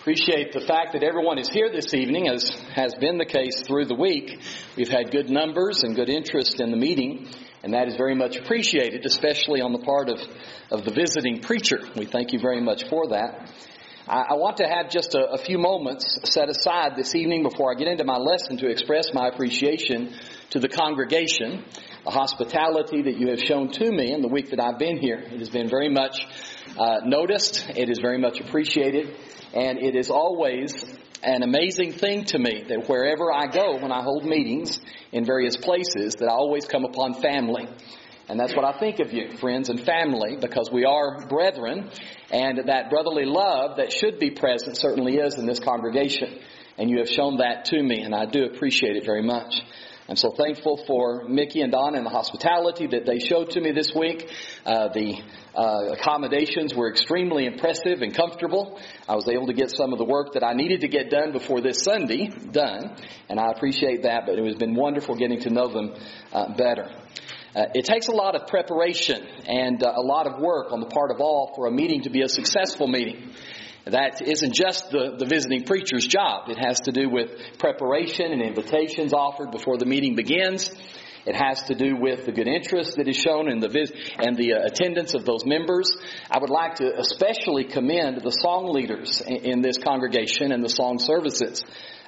Appreciate the fact that everyone is here this evening, as has been the case through the week. We've had good numbers and good interest in the meeting, and that is very much appreciated, especially on the part of the visiting preacher. We thank you very much for that. I want to have just a few moments set aside this evening before I get into my lesson to express my appreciation to the congregation, the hospitality that you have shown to me in the week that I've been here. It has been very much noticed. It is very much appreciated. And it is always an amazing thing to me that wherever I go when I hold meetings in various places, that I always come upon family. And that's what I think of you, friends and family, because we are brethren, and that brotherly love that should be present certainly is in this congregation. And you have shown that to me, and I do appreciate it very much. I'm so thankful for Mickey and Donna and the hospitality that they showed to me this week. The accommodations were extremely impressive and comfortable. I was able to get some of the work that I needed to get done before this Sunday done, and I appreciate that, but it has been wonderful getting to know them better. It takes a lot of preparation and a lot of work on the part of all for a meeting to be a successful meeting. That isn't just the visiting preacher's job. It has to do with preparation and invitations offered before the meeting begins. It has to do with the good interest that is shown in the attendance of those members. I would like to especially commend the song leaders in this congregation and the song services.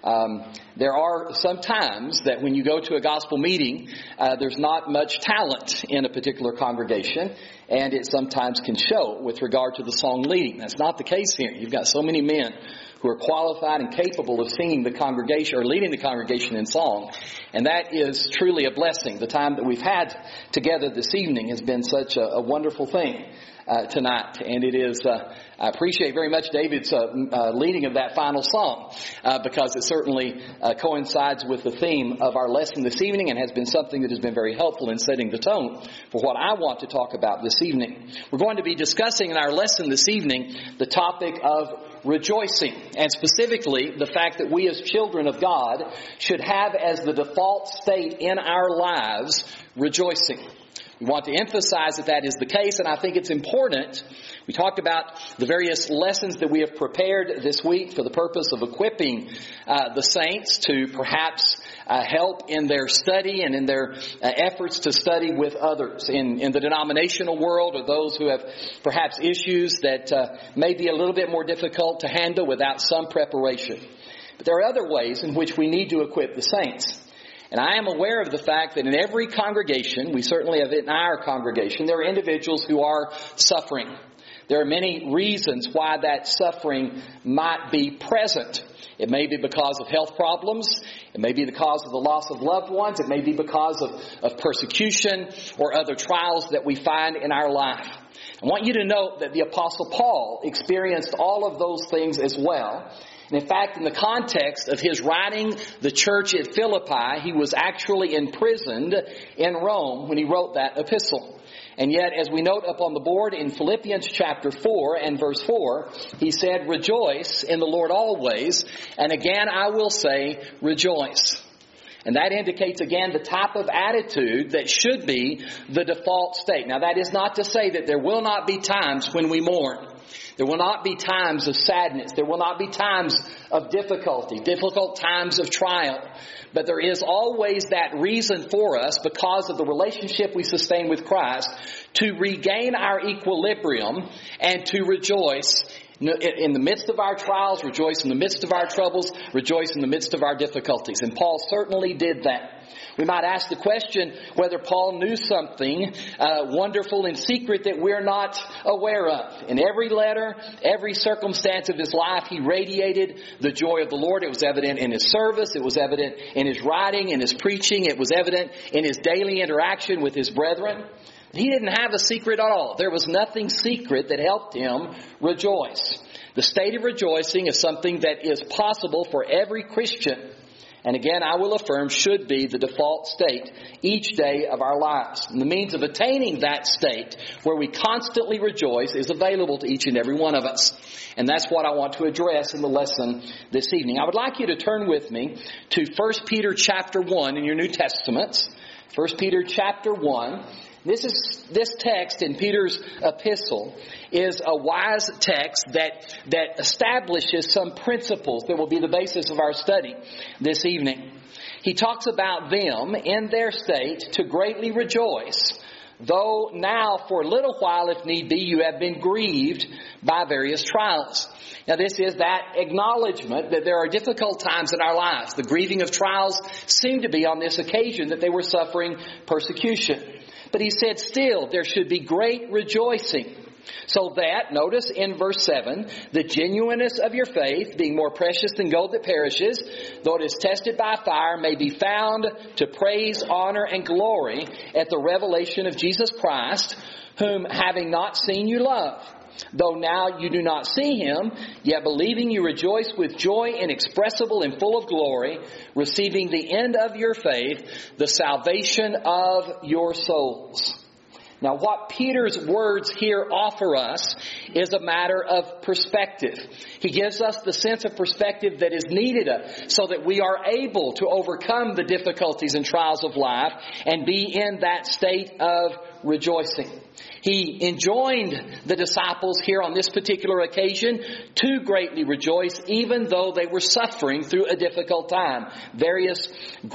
There are some times that when you go to a gospel meeting, there's not much talent in a particular congregation, and it sometimes can show with regard to the song leading. That's not the case here. You've got so many men who are qualified and capable of singing the congregation or leading the congregation in song, and that is truly a blessing. The time that we've had together this evening has been such a wonderful thing tonight, and it is. I appreciate very much David's leading of that final song because it certainly coincides with the theme of our lesson this evening and has been something that has been very helpful in setting the tone for what I want to talk about this evening. We're going to be discussing in our lesson this evening the topic of rejoicing, and specifically the fact that we as children of God should have as the default state in our lives rejoicing. We want to emphasize that is the case, and I think it's important. We talked about the various lessons that we have prepared this week for the purpose of equipping the saints to perhaps help in their study and in their efforts to study with others in the denominational world, or those who have perhaps issues that may be a little bit more difficult to handle without some preparation. But there are other ways in which we need to equip the saints. And I am aware of the fact that in every congregation, we certainly have it in our congregation, there are individuals who are suffering. There are many reasons why that suffering might be present. It may be because of health problems. It may be because of the loss of loved ones. It may be because of persecution or other trials that we find in our life. I want you to note that the Apostle Paul experienced all of those things as well. And in fact, in the context of his writing the church at Philippi, he was actually imprisoned in Rome when he wrote that epistle. And yet, as we note up on the board in Philippians chapter 4 and verse 4, he said, "Rejoice in the Lord always, and again I will say, rejoice." And that indicates again the type of attitude that should be the default state. Now, that is not to say that there will not be times when we mourn. There will not be times of sadness. There will not be times of difficulty, difficult times of trial. But there is always that reason for us, because of the relationship we sustain with Christ, to regain our equilibrium and to rejoice in the midst of our trials, rejoice in the midst of our troubles, rejoice in the midst of our difficulties. And Paul certainly did that. We might ask the question whether Paul knew something wonderful and secret that we're not aware of. In every letter, every circumstance of his life, he radiated the joy of the Lord. It was evident in his service. It was evident in his writing, in his preaching. It was evident in his daily interaction with his brethren. He didn't have a secret at all. There was nothing secret that helped him rejoice. The state of rejoicing is something that is possible for every Christian. And again, I will affirm, should be the default state each day of our lives. And the means of attaining that state, where we constantly rejoice, is available to each and every one of us. And that's what I want to address in the lesson this evening. I would like you to turn with me to 1 Peter chapter 1 in your New Testaments. 1 Peter chapter 1. This text in Peter's epistle is a wise text that establishes some principles that will be the basis of our study this evening. He talks about them in their state to greatly rejoice, though now for a little while, if need be, you have been grieved by various trials. Now this is that acknowledgement that there are difficult times in our lives. The grieving of trials seemed to be on this occasion that they were suffering persecution. But he said, still, there should be great rejoicing. So that, notice in verse 7, the genuineness of your faith, being more precious than gold that perishes, though it is tested by fire, may be found to praise, honor, and glory at the revelation of Jesus Christ, whom having not seen you love. Though now you do not see Him, yet believing you rejoice with joy inexpressible and full of glory, receiving the end of your faith, the salvation of your souls. Now what Peter's words here offer us is a matter of perspective. He gives us the sense of perspective that is needed so that we are able to overcome the difficulties and trials of life and be in that state of rejoicing. He enjoined the disciples here on this particular occasion to greatly rejoice, even though they were suffering through a difficult time. Various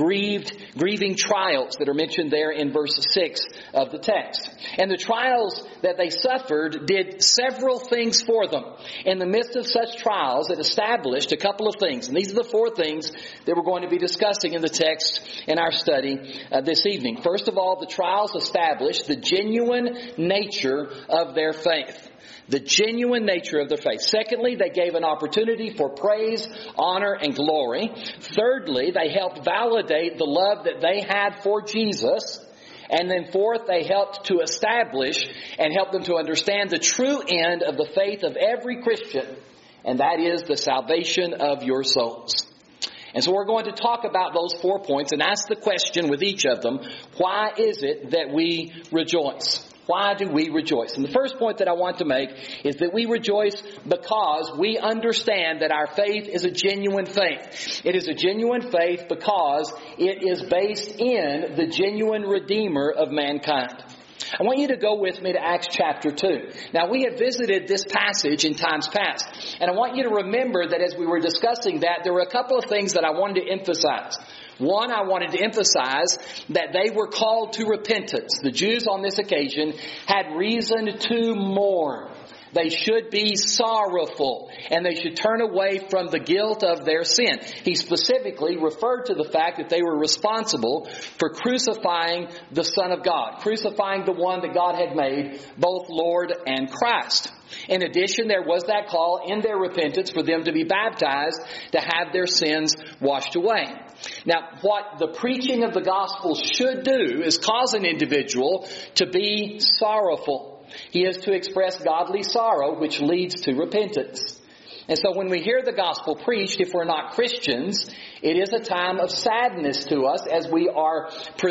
grieving trials that are mentioned there in verse 6 of the text. And the trials that they suffered did several things for them. In the midst of such trials, it established a couple of things. And these are the four things that we're going to be discussing in the text in our study this evening. First of all, the trials established the genuine nature of their faith. The genuine nature of their faith. Secondly, they gave an opportunity for praise, honor, and glory. Thirdly, they helped validate the love that they had for Jesus. And then fourth, they helped to establish and help them to understand the true end of the faith of every Christian. And that is the salvation of your souls. And so we're going to talk about those 4 points and ask the question with each of them, why is it that we rejoice? Why do we rejoice? And the first point that I want to make is that we rejoice because we understand that our faith is a genuine faith. It is a genuine faith because it is based in the genuine Redeemer of mankind. I want you to go with me to Acts chapter 2. Now, we have visited this passage in times past, and I want you to remember that as we were discussing that, there were a couple of things that I wanted to emphasize. One, I wanted to emphasize that they were called to repentance. The Jews on this occasion had reason to mourn. They should be sorrowful, and they should turn away from the guilt of their sin. He specifically referred to the fact that they were responsible for crucifying the Son of God, crucifying the one that God had made both Lord and Christ. In addition, there was that call in their repentance for them to be baptized to have their sins washed away. Now, what the preaching of the gospel should do is cause an individual to be sorrowful. He is to express godly sorrow, which leads to repentance. And so when we hear the gospel preached, if we're not Christians, it is a time of sadness to us as we are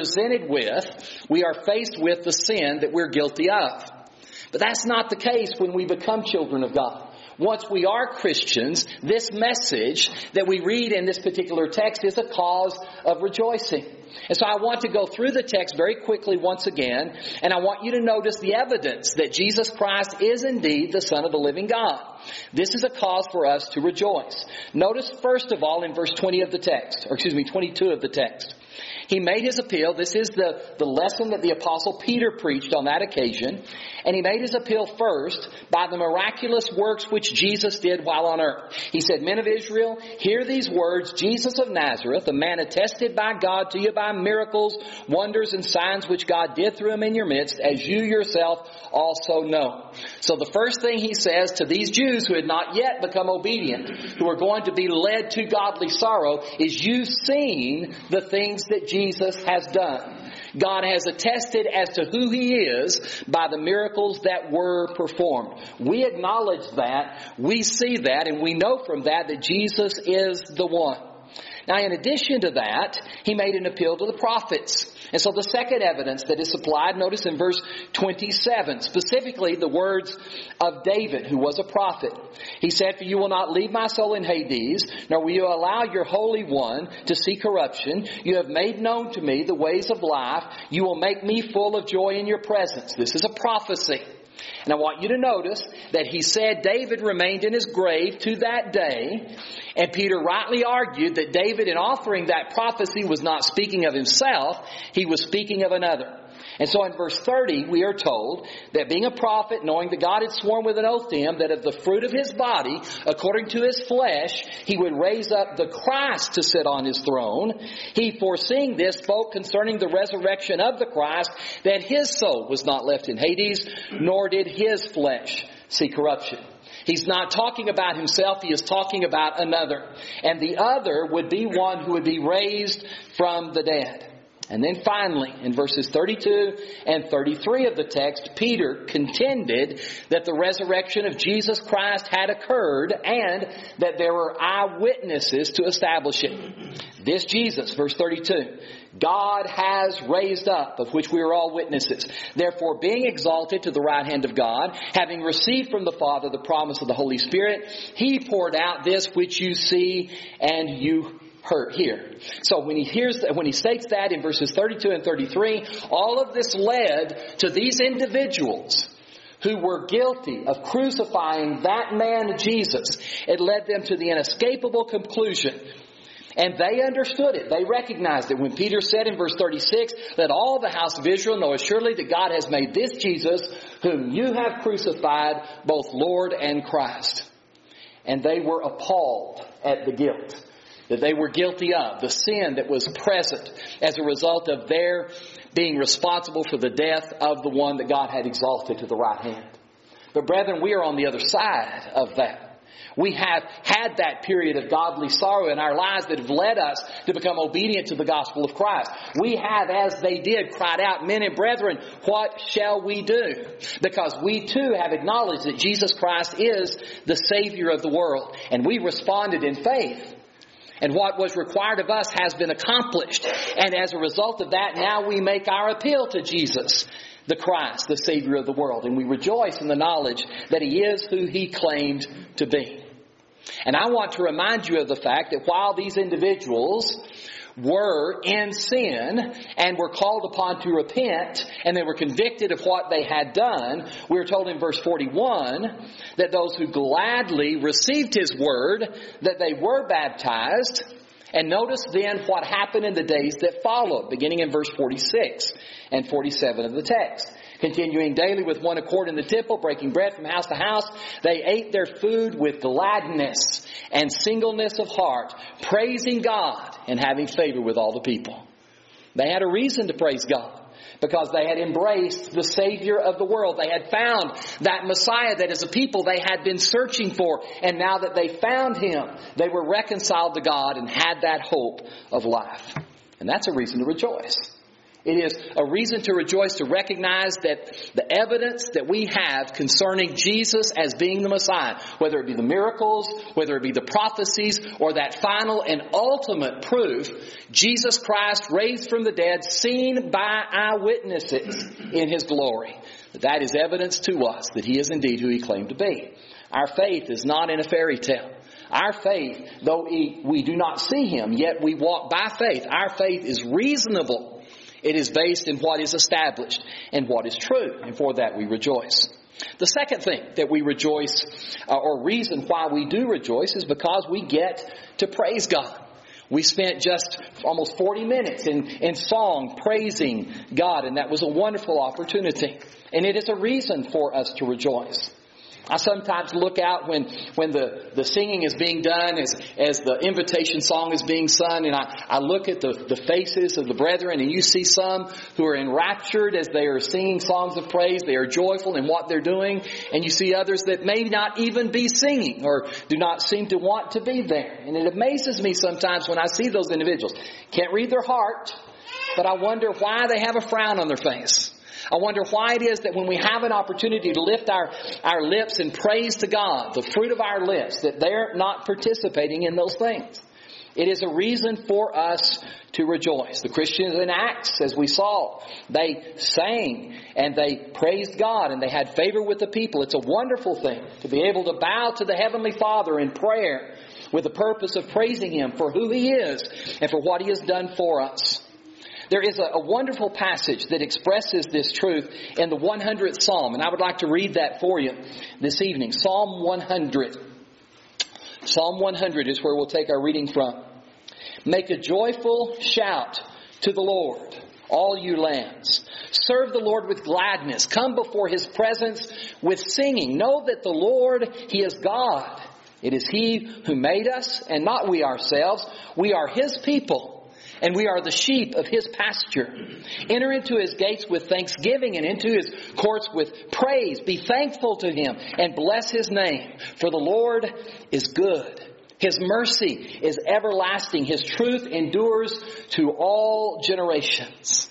we are faced with the sin that we're guilty of. But that's not the case when we become children of God. Once we are Christians, this message that we read in this particular text is a cause of rejoicing. And so I want to go through the text very quickly once again, and I want you to notice the evidence that Jesus Christ is indeed the Son of the living God. This is a cause for us to rejoice. Notice first of all in verse 22 of the text. He made his appeal. This is the lesson that the Apostle Peter preached on that occasion. And he made his appeal first by the miraculous works which Jesus did while on earth. He said, Men of Israel, hear these words, Jesus of Nazareth, a man attested by God to you by miracles, wonders, and signs which God did through him in your midst, as you yourself also know. So the first thing he says to these Jews who had not yet become obedient, who are going to be led to godly sorrow, is you've seen the things that Jesus has done. God has attested as to who He is by the miracles that were performed. We acknowledge that, we see that, and we know from that Jesus is the one. Now, in addition to that, He made an appeal to the prophets. And so the second evidence that is supplied, notice in verse 27, specifically the words of David, who was a prophet. He said, "For you will not leave my soul in Hades, nor will you allow your Holy One to see corruption. You have made known to me the ways of life. You will make me full of joy in your presence." This is a prophecy. And I want you to notice that he said David remained in his grave to that day. And Peter rightly argued that David, in offering that prophecy, was not speaking of himself. He was speaking of another. And so in verse 30, we are told that being a prophet, knowing that God had sworn with an oath to him that of the fruit of his body, according to his flesh, he would raise up the Christ to sit on his throne. He, foreseeing this, spoke concerning the resurrection of the Christ, that his soul was not left in Hades, nor did his flesh see corruption. He's not talking about himself, he is talking about another. And the other would be one who would be raised from the dead. And then finally, in verses 32 and 33 of the text, Peter contended that the resurrection of Jesus Christ had occurred and that there were eyewitnesses to establish it. This Jesus, verse 32, God has raised up, of which we are all witnesses. Therefore, being exalted to the right hand of God, having received from the Father the promise of the Holy Spirit, He poured out this which you see and you hear. So when he states that in verses 32 and 33, all of this led to these individuals who were guilty of crucifying that man Jesus. It led them to the inescapable conclusion. And they understood it. They recognized it. When Peter said in verse 36, "Let all the house of Israel know assuredly that God has made this Jesus, whom you have crucified, both Lord and Christ." And they were appalled at the guilt that they were guilty of, the sin that was present as a result of their being responsible for the death of the one that God had exalted to the right hand. But brethren, we are on the other side of that. We have had that period of godly sorrow in our lives that have led us to become obedient to the gospel of Christ. We have, as they did, cried out, "Men and brethren, what shall we do?" Because we too have acknowledged that Jesus Christ is the Savior of the world. And we responded in faith. And what was required of us has been accomplished. And as a result of that, now we make our appeal to Jesus, the Christ, the Savior of the world. And we rejoice in the knowledge that He is who He claimed to be. And I want to remind you of the fact that while these individuals were in sin and were called upon to repent and they were convicted of what they had done, we are told in verse 41 that those who gladly received His word, that they were baptized. And notice then what happened in the days that followed, beginning in verse 46 and 47 of the text. Continuing daily with one accord in the temple, breaking bread from house to house, they ate their food with gladness and singleness of heart, praising God and having favor with all the people. They had a reason to praise God because they had embraced the Savior of the world. They had found that Messiah that as a people they had been searching for. And now that they found Him, they were reconciled to God and had that hope of life. And that's a reason to rejoice. It is a reason to rejoice to recognize that the evidence that we have concerning Jesus as being the Messiah, whether it be the miracles, whether it be the prophecies, or that final and ultimate proof, Jesus Christ raised from the dead, seen by eyewitnesses in His glory. That is evidence to us that He is indeed who He claimed to be. Our faith is not in a fairy tale. Our faith, though we do not see Him, yet we walk by faith. Our faith is reasonable. It is based in what is established and what is true. And for that we rejoice. The second thing that we rejoice, or reason why we do rejoice, is because we get to praise God. We spent just almost 40 minutes in song praising God. And that was a wonderful opportunity. And it is a reason for us to rejoice. I sometimes look out when the singing is being done as the invitation song is being sung, and I look at the faces of the brethren, and you see some who are enraptured as they are singing songs of praise. They are joyful in what they're doing. And you see others that may not even be singing or do not seem to want to be there. And it amazes me sometimes when I see those individuals. Can't read their heart, but I wonder why they have a frown on their face. I wonder why it is that when we have an opportunity to lift our lips in praise to God, the fruit of our lips, that they're not participating in those things. It is a reason for us to rejoice. The Christians in Acts, as we saw, they sang and they praised God and they had favor with the people. It's a wonderful thing to be able to bow to the Heavenly Father in prayer with the purpose of praising Him for who He is and for what He has done for us. There is a wonderful passage that expresses this truth in the 100th Psalm, and I would like to read that for you this evening. Psalm 100. Psalm 100 is where we'll take our reading from. Make a joyful shout to the Lord, all you lands. Serve the Lord with gladness. Come before His presence with singing. Know that the Lord, He is God. It is He who made us and not we ourselves. We are His people and we are the sheep of His pasture. Enter into His gates with thanksgiving and into His courts with praise. Be thankful to Him and bless His name. For the Lord is good. His mercy is everlasting. His truth endures to all generations.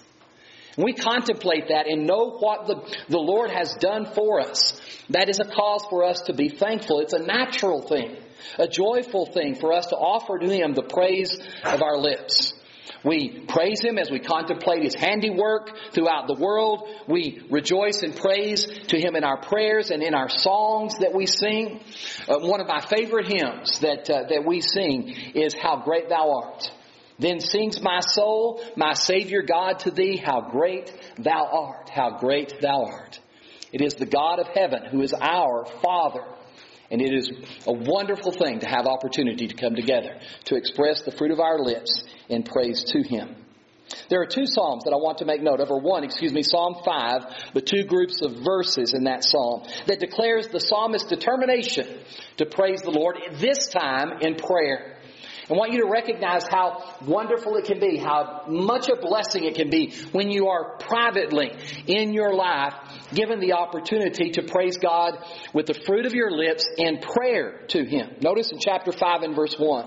We contemplate that and know what the Lord has done for us. That is a cause for us to be thankful. It's a natural thing, a joyful thing for us to offer to Him the praise of our lips. We praise Him as we contemplate His handiwork throughout the world. We rejoice and praise to Him in our prayers and in our songs that we sing. One of my favorite hymns that we sing is How Great Thou Art. Then sings my soul, my Savior God, to Thee, how great Thou art, how great Thou art. It is the God of heaven who is our Father. And it is a wonderful thing to have opportunity to come together to express the fruit of our lips in praise to Him. There are two psalms that I want to make note of, Psalm 5, but two groups of verses in that psalm that declares the psalmist's determination to praise the Lord, this time in prayer. I want you to recognize how wonderful it can be, how much a blessing it can be when you are privately in your life given the opportunity to praise God with the fruit of your lips in prayer to Him. Notice in chapter 5 and verse 1,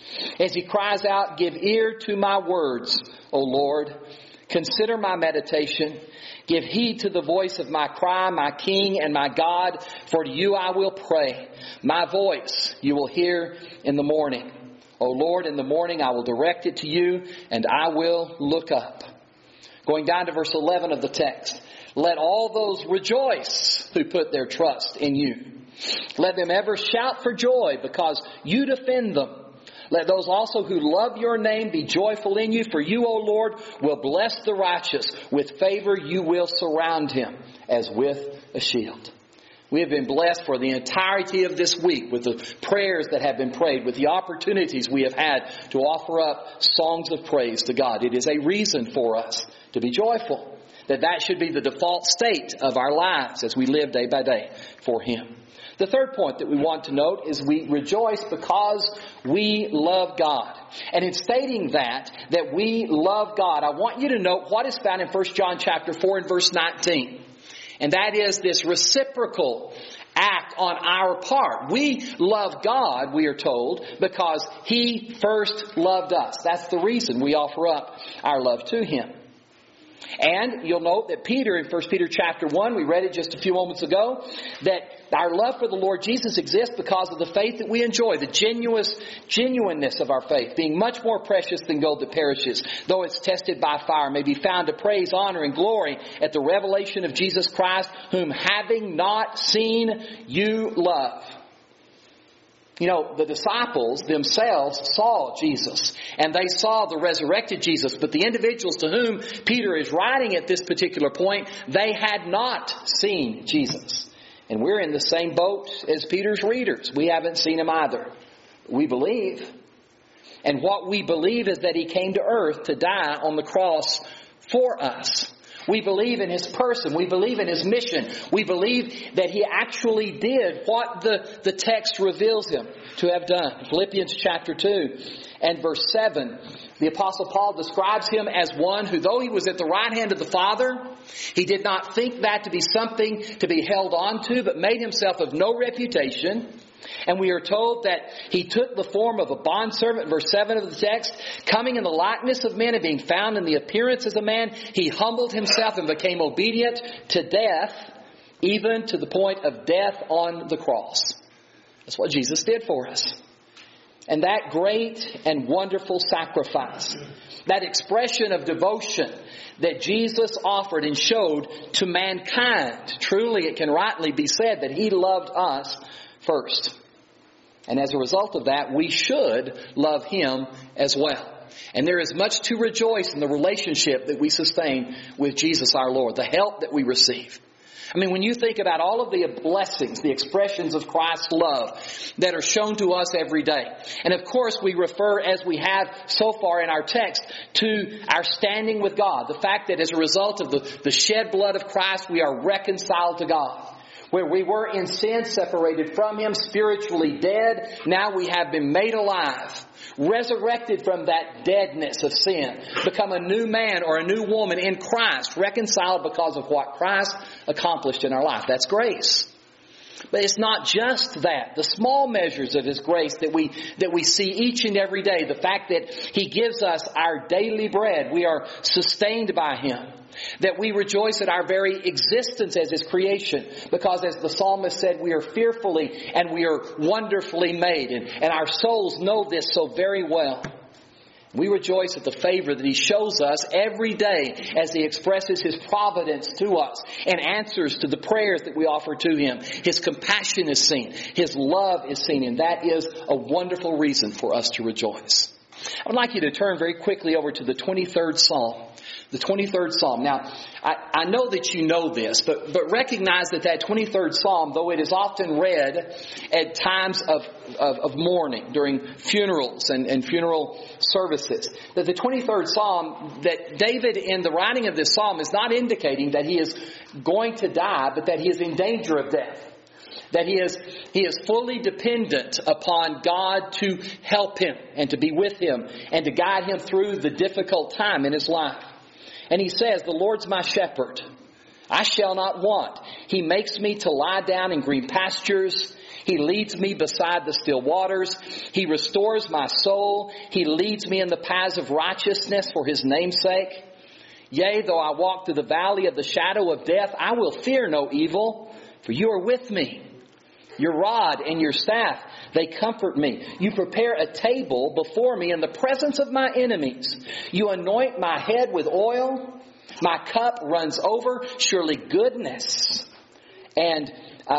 as he cries out, give ear to my words, O Lord. Consider my meditation. Give heed to the voice of my cry, my King and my God, for to you I will pray. My voice you will hear in the morning. O Lord, in the morning I will direct it to you, and I will look up. Going down to verse 11 of the text. Let all those rejoice who put their trust in you. Let them ever shout for joy, because you defend them. Let those also who love your name be joyful in you, for you, O Lord, will bless the righteous. With favor you will surround him as with a shield. We have been blessed for the entirety of this week with the prayers that have been prayed, with the opportunities we have had to offer up songs of praise to God. It is a reason for us to be joyful, that should be the default state of our lives as we live day by day for Him. The third point that we want to note is we rejoice because we love God. And in stating that we love God, I want you to note what is found in 1 John chapter 4 and verse 19. And that is this reciprocal act on our part. We love God, we are told, because He first loved us. That's the reason we offer up our love to Him. And you'll note that Peter, in 1 Peter chapter 1, we read it just a few moments ago, that our love for the Lord Jesus exists because of the faith that we enjoy, the genuineness of our faith, being much more precious than gold that perishes, though it's tested by fire, may be found to praise, honor, and glory at the revelation of Jesus Christ, whom having not seen, you love. You know, the disciples themselves saw Jesus, and they saw the resurrected Jesus, but the individuals to whom Peter is writing at this particular point, they had not seen Jesus. And we're in the same boat as Peter's readers. We haven't seen Him either. We believe. And what we believe is that He came to earth to die on the cross for us. We believe in His person. We believe in His mission. We believe that He actually did what the text reveals Him to have done. Philippians chapter 2 and verse 7, the Apostle Paul describes Him as one who, though He was at the right hand of the Father, He did not think that to be something to be held on to, but made Himself of no reputation. And we are told that He took the form of a bondservant, verse 7 of the text, coming in the likeness of men and being found in the appearance as a man, He humbled Himself and became obedient to death, even to the point of death on the cross. That's what Jesus did for us. And that great and wonderful sacrifice, that expression of devotion that Jesus offered and showed to mankind, truly it can rightly be said that He loved us first. And as a result of that, we should love Him as well. And there is much to rejoice in the relationship that we sustain with Jesus our Lord, the help that we receive. I mean, when you think about all of the blessings, the expressions of Christ's love that are shown to us every day. And of course, we refer, as we have so far in our text, to our standing with God. The fact that as a result of the shed blood of Christ, we are reconciled to God. Where we were in sin, separated from Him, spiritually dead, now we have been made alive. Resurrected from that deadness of sin, become a new man or a new woman in Christ, reconciled because of what Christ accomplished in our life. That's grace. But it's not just that. The small measures of His grace that we see each and every day, the fact that He gives us our daily bread, we are sustained by Him. That we rejoice at our very existence as His creation. Because as the psalmist said, we are fearfully and we are wonderfully made. And our souls know this so very well. We rejoice at the favor that He shows us every day as He expresses His providence to us and answers to the prayers that we offer to Him. His compassion is seen. His love is seen. And that is a wonderful reason for us to rejoice. I would like you to turn very quickly over to the 23rd Psalm. The 23rd Psalm. Now, I know that you know this, but recognize that 23rd Psalm, though it is often read at times of mourning, during funerals and funeral services, that the 23rd Psalm, that David in the writing of this Psalm is not indicating that he is going to die, but that he is in danger of death. That he is fully dependent upon God to help him and to be with him and to guide him through the difficult time in his life. And he says, "The Lord's my shepherd. I shall not want. He makes me to lie down in green pastures. He leads me beside the still waters. He restores my soul. He leads me in the paths of righteousness for His name's sake. Yea, though I walk through the valley of the shadow of death, I will fear no evil, for You are with me. Your rod and Your staff, they comfort me. You prepare a table before me in the presence of my enemies. You anoint my head with oil. My cup runs over. Surely goodness and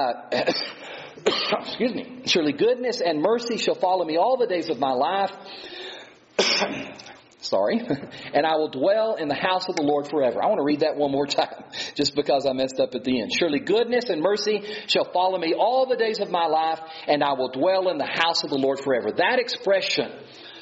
surely goodness and mercy shall follow me all the days of my life. And I will dwell in the house of the Lord forever." I want to read that one more time, just because I messed up at the end. "Surely goodness and mercy shall follow me all the days of my life, and I will dwell in the house of the Lord forever." That expression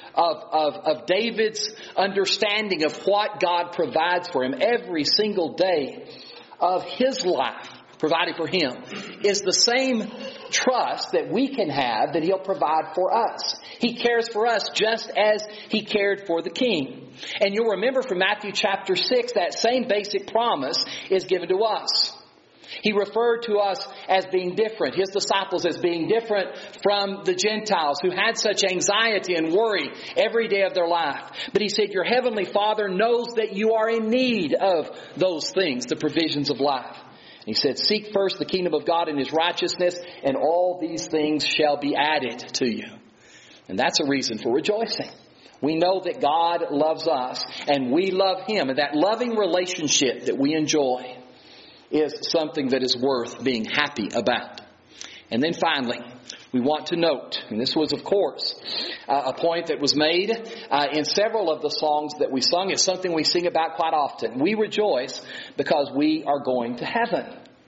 of David's understanding of what God provides for him every single day of his life, provided for him, is the same trust that we can have that He'll provide for us. He cares for us just as He cared for the king. And you'll remember from Matthew chapter 6, that same basic promise is given to us. He referred to us as being different, His disciples as being different from the Gentiles who had such anxiety and worry every day of their life. But He said, "Your heavenly Father knows that you are in need of those things, the provisions of life." He said, "Seek first the kingdom of God and His righteousness, and all these things shall be added to you." And that's a reason for rejoicing. We know that God loves us and we love Him. And that loving relationship that we enjoy is something that is worth being happy about. And then finally, we want to note, and this was, of course, a point that was made in several of the songs that we sung. It's something we sing about quite often. We rejoice because we are going to heaven.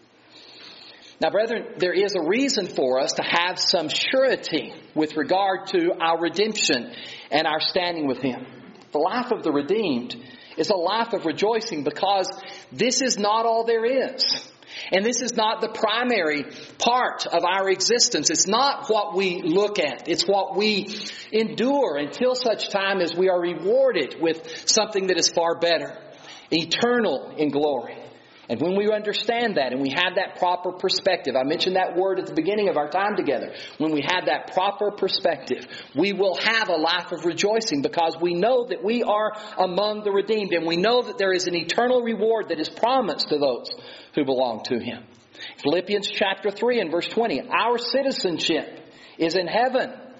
Now, brethren, there is a reason for us to have some surety with regard to our redemption and our standing with Him. The life of the redeemed is a life of rejoicing because this is not all there is. And this is not the primary part of our existence. It's not what we look at. It's what we endure until such time as we are rewarded with something that is far better, eternal in glory. And when we understand that and we have that proper perspective, I mentioned that word at the beginning of our time together. When we have that proper perspective, we will have a life of rejoicing because we know that we are among the redeemed and we know that there is an eternal reward that is promised to those who belong to Him. Philippians chapter 3 and verse 20, our citizenship is in heaven,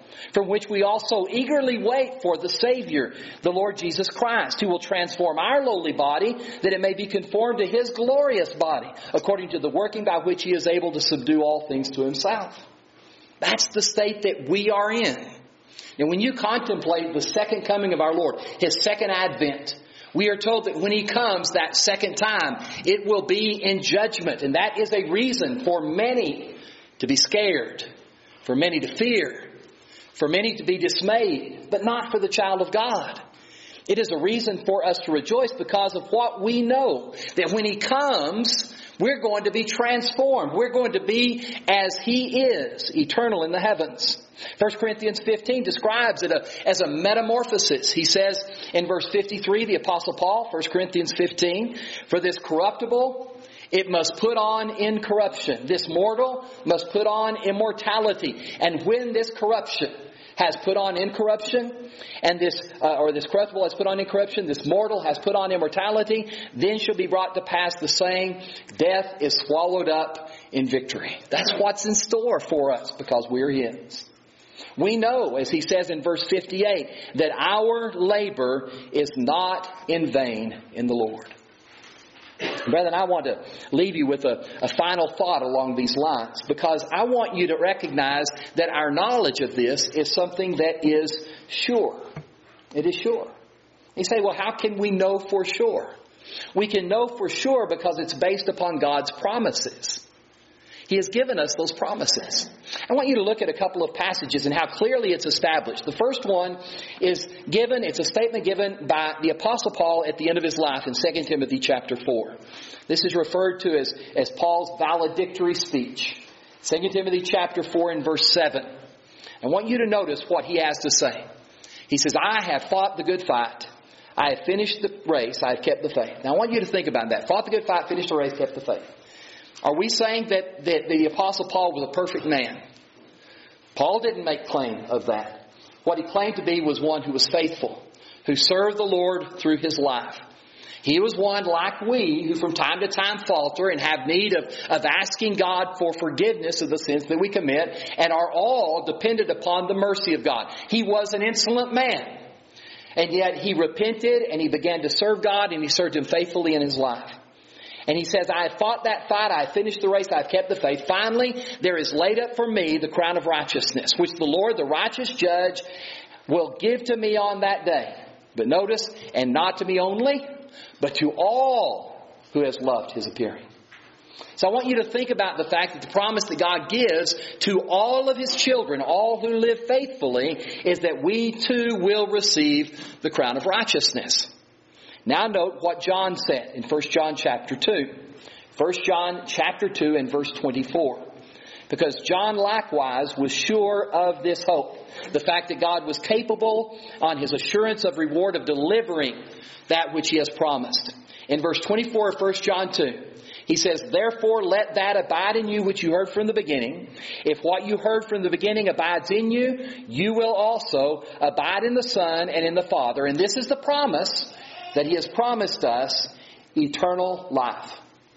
from which we also eagerly wait for the Savior, the Lord Jesus Christ, who will transform our lowly body, that it may be conformed to His glorious body, according to the working by which He is able to subdue all things to Himself. That's the state that we are in. And when you contemplate the second coming of our Lord, His second advent, we are told that when He comes that second time, it will be in judgment. And that is a reason for many to be scared, for many to fear, for many to be dismayed, but not for the child of God. It is a reason for us to rejoice because of what we know, that when He comes, we're going to be transformed. We're going to be as He is, eternal in the heavens. 1 Corinthians 15 describes it as a metamorphosis. He says in verse 53, the Apostle Paul, 1 Corinthians 15, for this corruptible, it must put on incorruption. This mortal must put on immortality. And when this corruption has put on incorruption, and this corruptible has put on incorruption, this mortal has put on immortality, then shall be brought to pass the saying, death is swallowed up in victory. That's what's in store for us because we're His. We know, as he says in verse 58, that our labor is not in vain in the Lord. Brethren, I want to leave you with a final thought along these lines, because I want you to recognize that our knowledge of this is something that is sure. It is sure. You say, well, how can we know for sure? We can know for sure because it's based upon God's promises. He has given us those promises. I want you to look at a couple of passages and how clearly it's established. The first one is given, it's a statement given by the Apostle Paul at the end of his life in 2 Timothy chapter 4. This is referred to as Paul's valedictory speech. 2 Timothy chapter 4 and verse 7. I want you to notice what he has to say. He says, I have fought the good fight. I have finished the race. I have kept the faith. Now I want you to think about that. Fought the good fight, finished the race, kept the faith. Are we saying that the Apostle Paul was a perfect man? Paul didn't make claim of that. What he claimed to be was one who was faithful, who served the Lord through his life. He was one like we who from time to time falter and have need of asking God for forgiveness of the sins that we commit and are all dependent upon the mercy of God. He was an insolent man. And yet he repented and he began to serve God and he served Him faithfully in his life. And he says, I have fought that fight, I have finished the race, I have kept the faith. Finally, there is laid up for me the crown of righteousness, which the Lord, the righteous judge, will give to me on that day. But notice, and not to me only, but to all who has loved His appearing. So I want you to think about the fact that the promise that God gives to all of His children, all who live faithfully, is that we too will receive the crown of righteousness. Now note what John said in 1 John chapter 2. 1 John chapter 2 and verse 24. Because John likewise was sure of this hope. The fact that God was capable on His assurance of reward of delivering that which He has promised. In verse 24 of 1 John 2, he says, therefore let that abide in you which you heard from the beginning. If what you heard from the beginning abides in you, you will also abide in the Son and in the Father. And this is the promise that He has promised us, eternal life.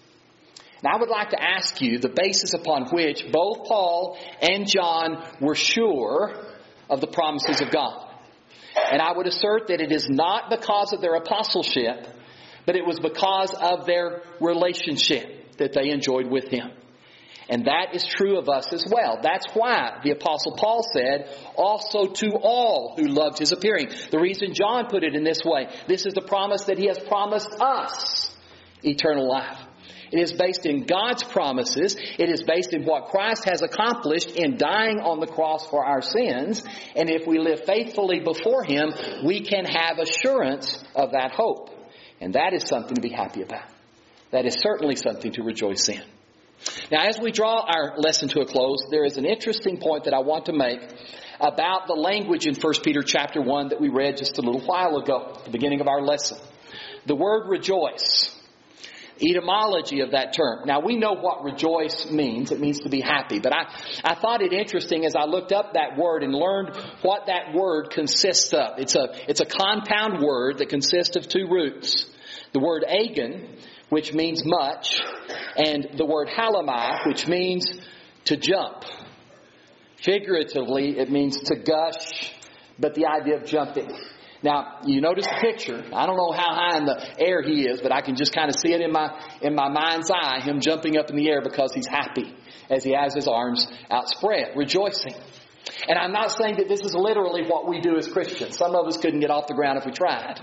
Now I would like to ask you the basis upon which both Paul and John were sure of the promises of God. And I would assert that it is not because of their apostleship, but it was because of their relationship that they enjoyed with Him. And that is true of us as well. That's why the Apostle Paul said, also to all who loved His appearing. The reason John put it in this way, this is the promise that He has promised us, eternal life. It is based in God's promises. It is based in what Christ has accomplished in dying on the cross for our sins. And if we live faithfully before Him, we can have assurance of that hope. And that is something to be happy about. That is certainly something to rejoice in. Now, as we draw our lesson to a close, there is an interesting point that I want to make about the language in 1 Peter chapter 1 that we read just a little while ago, at the beginning of our lesson. The word rejoice, etymology of that term. Now, we know what rejoice means. It means to be happy. But I thought it interesting as I looked up that word and learned what that word consists of. It's a compound word that consists of two roots. The word agon, which means much, and the word halamai, which means to jump. Figuratively, it means to gush, but the idea of jumping. Now, you notice the picture. I don't know how high in the air he is, but I can just kind of see it in my mind's eye, him jumping up in the air because he's happy as he has his arms outspread, rejoicing. And I'm not saying that this is literally what we do as Christians. Some of us couldn't get off the ground if we tried.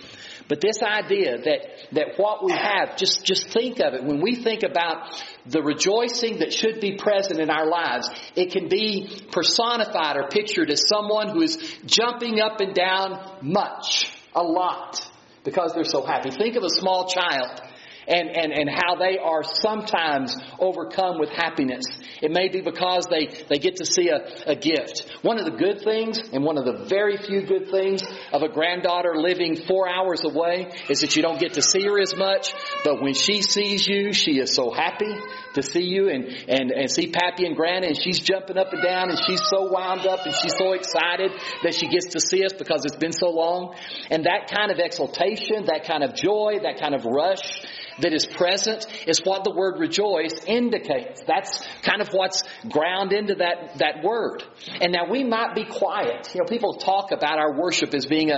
But this idea that what we have, just think of it. When we think about the rejoicing that should be present in our lives, it can be personified or pictured as someone who is jumping up and down much, a lot, because they're so happy. Think of a small child and how they are sometimes overcome with happiness. It may be because they get to see a gift. One of the good things, and one of the very few good things of a granddaughter living 4 hours away, is that you don't get to see her as much. But when she sees you, she is so happy to see you and see Pappy and Granny, and she's jumping up and down, and she's so wound up, and she's so excited that she gets to see us because it's been so long. And that kind of exultation, that kind of joy, that kind of rush that is present is what the word rejoice indicates. That's kind of what's ground into that word. And now we might be quiet. You know, people talk about our worship as being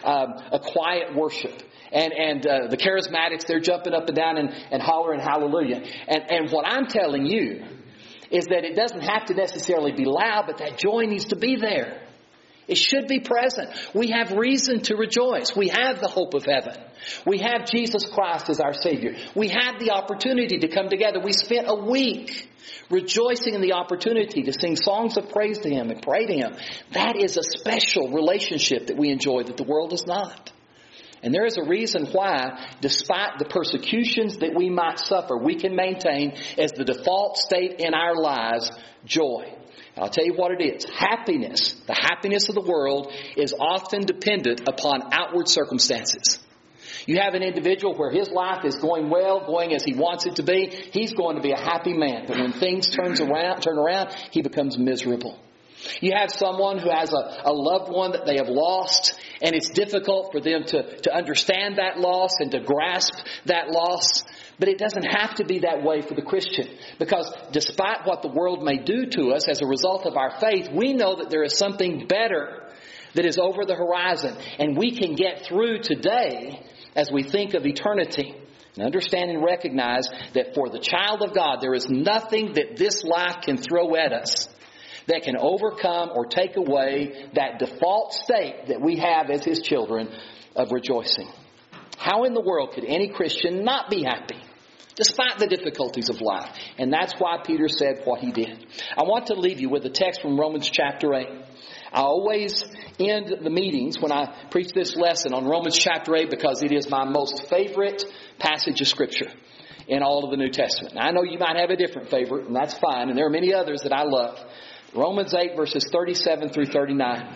a quiet worship. And the charismatics, they're jumping up and down and hollering hallelujah. And what I'm telling you is that it doesn't have to necessarily be loud, but that joy needs to be there. It should be present. We have reason to rejoice. We have the hope of heaven. We have Jesus Christ as our Savior. We had the opportunity to come together. We spent a week rejoicing in the opportunity to sing songs of praise to Him and pray to Him. That is a special relationship that we enjoy that the world does not. And there is a reason why, despite the persecutions that we might suffer, we can maintain as the default state in our lives, joy. I'll tell you what it is. Happiness, the happiness of the world, is often dependent upon outward circumstances. You have an individual where his life is going well, going as he wants it to be. He's going to be a happy man. But when things turn around, he becomes miserable. You have someone who has a loved one that they have lost, and it's difficult for them to understand that loss and to grasp that loss. But it doesn't have to be that way for the Christian, because despite what the world may do to us as a result of our faith, we know that there is something better that is over the horizon, and we can get through today as we think of eternity. And understand and recognize that for the child of God, there is nothing that this life can throw at us that can overcome or take away that default state that we have as His children of rejoicing. How in the world could any Christian not be happy despite the difficulties of life? And that's why Peter said what he did. I want to leave you with a text from Romans chapter 8. I always end the meetings when I preach this lesson on Romans chapter 8 because it is my most favorite passage of Scripture in all of the New Testament. Now, I know you might have a different favorite, and that's fine, and there are many others that I love. Romans 8 verses 37 through 39.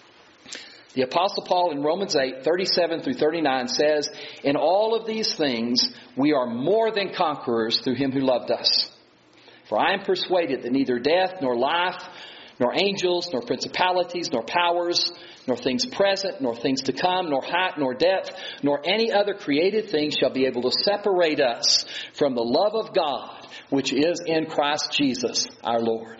The Apostle Paul in Romans 8, 37 through 39 says, "In all of these things we are more than conquerors through Him who loved us. For I am persuaded that neither death, nor life, nor angels, nor principalities, nor powers, nor things present, nor things to come, nor height, nor depth, nor any other created thing shall be able to separate us from the love of God, which is in Christ Jesus our Lord."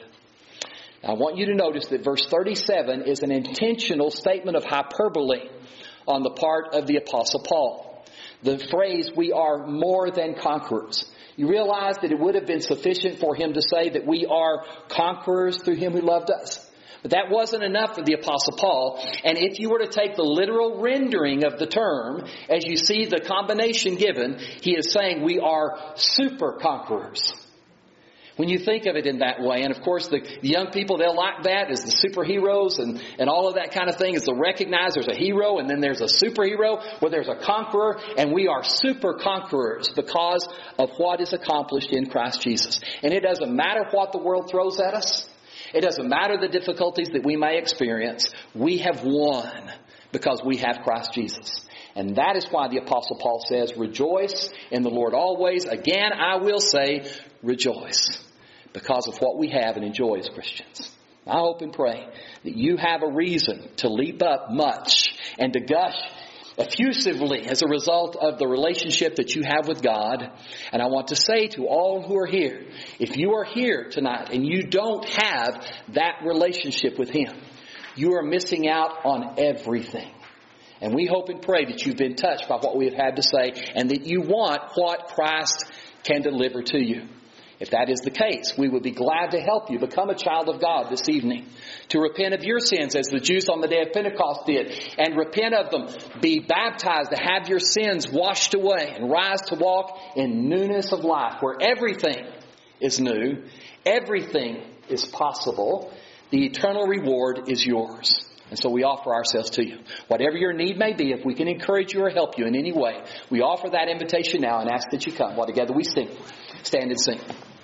I want you to notice that verse 37 is an intentional statement of hyperbole on the part of the Apostle Paul. The phrase, "we are more than conquerors." You realize that it would have been sufficient for him to say that we are conquerors through Him who loved us. But that wasn't enough for the Apostle Paul. And if you were to take the literal rendering of the term, as you see the combination given, he is saying we are super conquerors. When you think of it in that way, and of course the young people, they'll like that as the superheroes and all of that kind of thing, is to recognize there's a hero and then there's a superhero where there's a conqueror, and we are super conquerors because of what is accomplished in Christ Jesus. And it doesn't matter what the world throws at us. It doesn't matter the difficulties that we may experience. We have won because we have Christ Jesus. And that is why the Apostle Paul says, "Rejoice in the Lord always. Again, I will say, rejoice," because of what we have and enjoy as Christians. I hope and pray that you have a reason to leap up much and to gush effusively as a result of the relationship that you have with God. And I want to say to all who are here, if you are here tonight and you don't have that relationship with Him, you are missing out on everything. And we hope and pray that you've been touched by what we have had to say and that you want what Christ can deliver to you. If that is the case, we would be glad to help you become a child of God this evening. To repent of your sins as the Jews on the day of Pentecost did. And repent of them. Be baptized to have your sins washed away. And rise to walk in newness of life. Where everything is new. Everything is possible. The eternal reward is yours. And so we offer ourselves to you. Whatever your need may be, if we can encourage you or help you in any way, we offer that invitation now and ask that you come. While together we sing. Stand and sing.